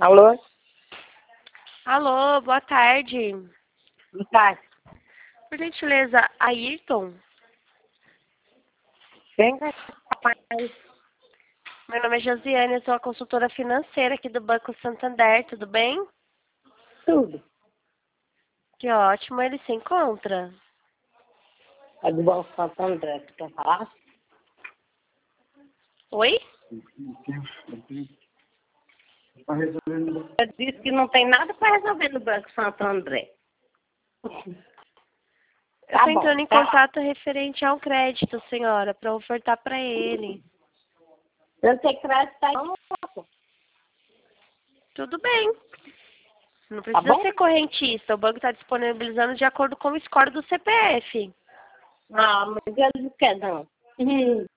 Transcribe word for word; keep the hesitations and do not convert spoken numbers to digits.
Alô? Alô, boa tarde. Boa tarde. Por gentileza, Ayrton? Quem vai falar? Meu nome é Josiane, eu sou a consultora financeira aqui do Banco Santander, tudo bem? Tudo. Que ótimo, ele se encontra. É do Banco Santander, você quer falar? Oi? Eu disse que não tem nada para resolver no Banco Santander. Eu Tá estou bom, entrando em tá. contato referente ao crédito, senhora, para ofertar para ele. Eu não tenho crédito aí, não posso. Tudo bem. Não Tá precisa bom? ser correntista, o banco está disponibilizando de acordo com o score do C P F. Ah, mas eles não querem, não. Hum.